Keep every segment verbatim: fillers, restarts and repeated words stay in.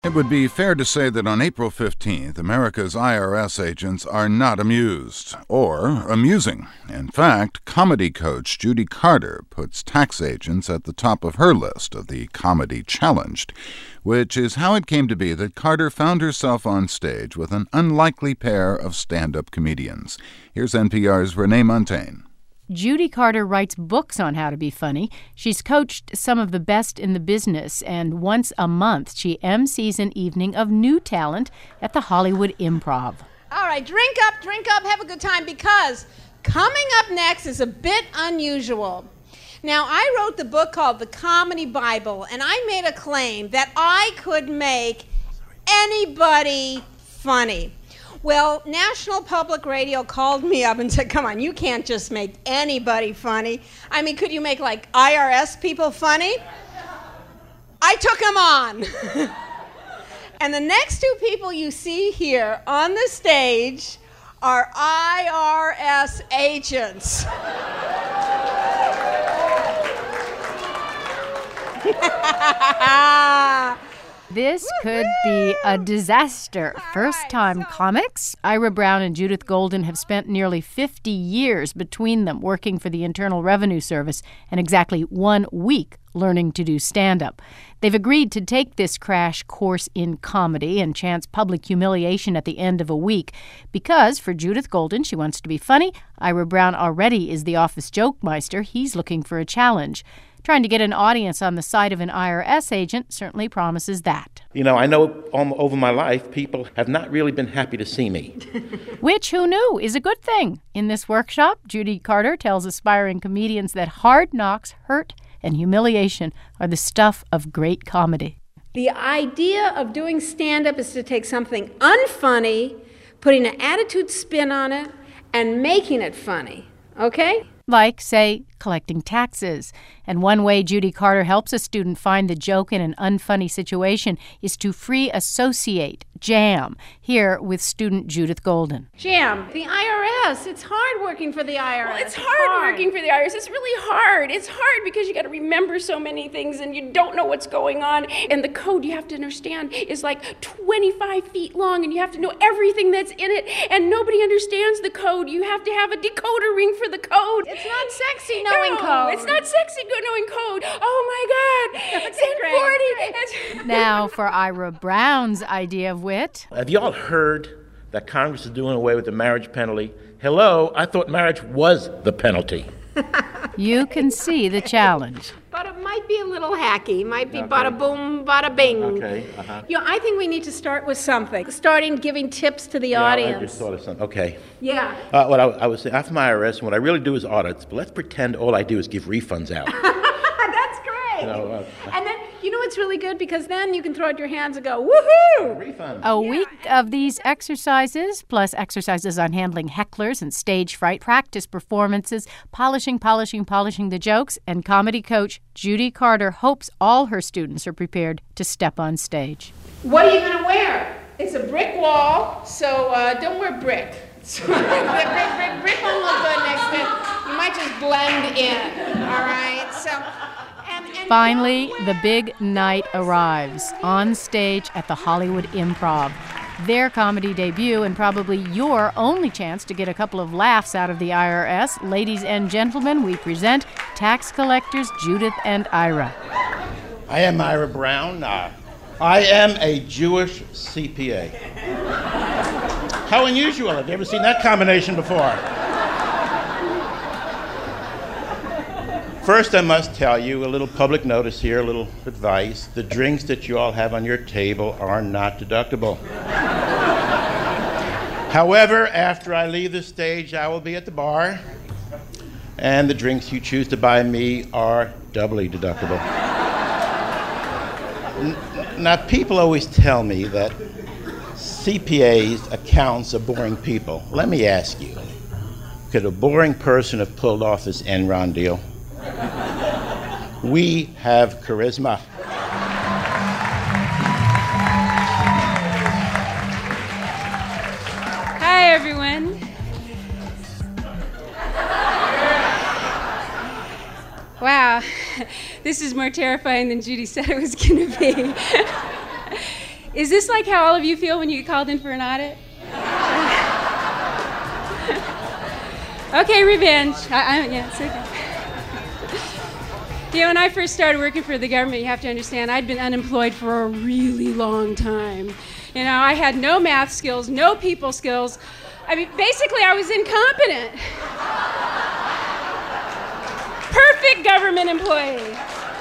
It would be fair to say that on April fifteenth, America's I R S agents are not amused or amusing. In fact, comedy coach Judy Carter puts tax agents at the top of her list of the comedy challenged, which is how it came to be that Carter found herself on stage with an unlikely pair of stand-up comedians. Here's N P R's Renee Montaigne. Judy Carter writes books on how to be funny. She's coached some of the best in the business, and once a month she emcees an evening of new talent at the Hollywood Improv. All right, drink up, drink up, have a good time, because coming up next is a bit unusual. Now, I wrote the book called The Comedy Bible, and I made a claim that I could make anybody funny. Well, National Public Radio called me up and said, come on, you can't just make anybody funny. I mean, could you make, like, I R S people funny? I took them on. And the next two people you see here on the stage are I R S agents. This could be a disaster. First-time comics. Ira Brown and Judith Golden have spent nearly fifty years between them working for the Internal Revenue Service and exactly one week learning to do stand-up. They've agreed to take this crash course in comedy and chance public humiliation at the end of a week because, for Judith Golden, she wants to be funny. Ira Brown already is the office joke meister. He's looking for a challenge. Trying to get an audience on the side of an I R S agent certainly promises that. You know, I know all over my life, people have not really been happy to see me. Which, who knew, is a good thing. In this workshop, Judy Carter tells aspiring comedians that hard knocks, hurt, and humiliation are the stuff of great comedy. The idea of doing stand-up is to take something unfunny, putting an attitude spin on it, and making it funny, okay? Like, say, collecting taxes. And one way Judy Carter helps a student find the joke in an unfunny situation is to free associate, jam, here with student Judith Golden. Jam, the I R S. It's hard working for the I R S. Well, it's hard, hard working for the I R S. It's really hard. It's hard because you got to remember so many things and you don't know what's going on. And the code you have to understand is like twenty-five feet long and you have to know everything that's in it. And nobody understands the code. You have to have a decoder ring for the code. It's not sexy knowing no, code. It's not sexy knowing code. Oh my God. That's ten forty. Now for Ira Brown's idea of wit. Have you all heard that Congress is doing away with the marriage penalty? Hello, I thought marriage was the penalty. You can see the challenge. But it might be a little hacky. It might be Okay. bada boom, bada bing. Okay, uh-huh. You know, I think we need to start with something. Starting giving tips to the Yeah, audience. I just thought of something. Okay. Yeah. Uh, what I, I was saying, after my I R S, what I really do is audits, but let's pretend all I do is give refunds out. That's great. You know, uh, and then, you know what's really good? Because then you can throw out your hands and go, woohoo! Refund. A week of these exercises, plus exercises on handling hecklers and stage fright, practice performances, polishing, polishing, polishing the jokes, and comedy coach Judy Carter hopes all her students are prepared to step on stage. What are you going to wear? It's a brick wall, so uh, don't wear brick. So, brick, brick, brick won't look good next to it. You might just blend in, all right? So... And, and Finally, the big night arrives on stage at the Hollywood Improv. Their comedy debut and probably your only chance to get a couple of laughs out of the I R S. Ladies and gentlemen, we present tax collectors Judith and Ira. I am Ira Brown. Uh, I am a Jewish C P A. How unusual. Have you ever seen that combination before? First, I must tell you a little public notice here, a little advice. The drinks that you all have on your table are not deductible. However, after I leave the stage, I will be at the bar, and the drinks you choose to buy me are doubly deductible. N- now, people always tell me that C P As, accountants, are boring people. Let me ask you, could a boring person have pulled off this Enron deal? We have charisma. Hi, everyone. Wow, this is more terrifying than Judy said it was going to be. Is this like how all of you feel when you get called in for an audit? Okay, revenge. I, I, yeah, it's okay. You know, when I first started working for the government, you have to understand, I'd been unemployed for a really long time. You know, I had no math skills, no people skills. I mean, basically, I was incompetent. Perfect government employee.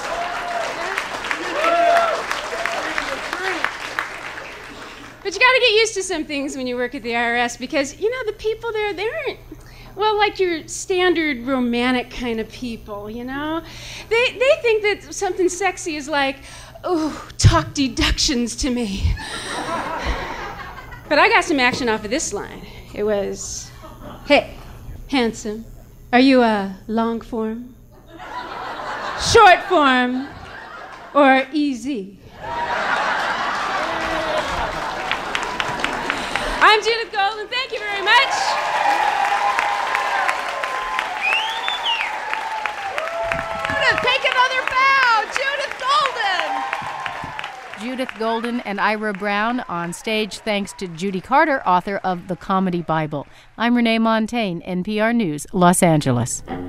But you got to get used to some things when you work at the I R S because, you know, the people there, they aren't, well, like your standard romantic kind of people, you know? They, they think that something sexy is like, oh, talk deductions to me. But I got some action off of this line. It was, hey, handsome, are you a long form, short form, or easy? I'm Judith Golden. Thank you very much. Judith, take another bow. Judith Golden. Judith Golden and Ira Brown on stage thanks to Judy Carter, author of The Comedy Bible. I'm Renee Montagne, N P R News, Los Angeles.